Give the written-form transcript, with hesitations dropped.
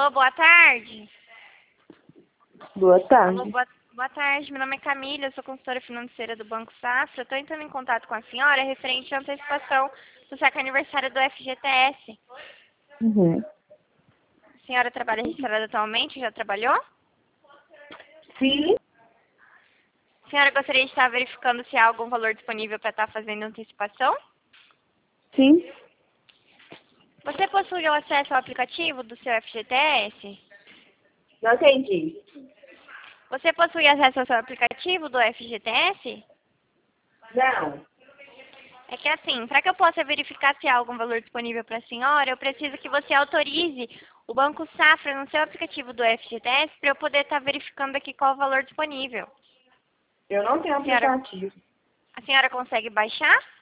Alô, boa tarde. Boa tarde. Alô, boa tarde. Meu nome é Camila, eu sou consultora financeira do Banco Safra. Estou entrando em contato com a senhora referente à antecipação do saque aniversário do FGTS. Uhum. A senhora trabalha registrada atualmente? Já trabalhou? Sim. A senhora gostaria de estar verificando se há algum valor disponível para estar fazendo antecipação? Sim. Você possui o acesso ao aplicativo do seu FGTS? Não entendi. Você possui acesso ao seu aplicativo do FGTS? Não. É que assim, para que eu possa verificar se há algum valor disponível para a senhora, eu preciso que você autorize o Banco Safra no seu aplicativo do FGTS para eu poder estar verificando aqui qual o valor disponível. Eu não tenho aplicativo. A senhora consegue baixar?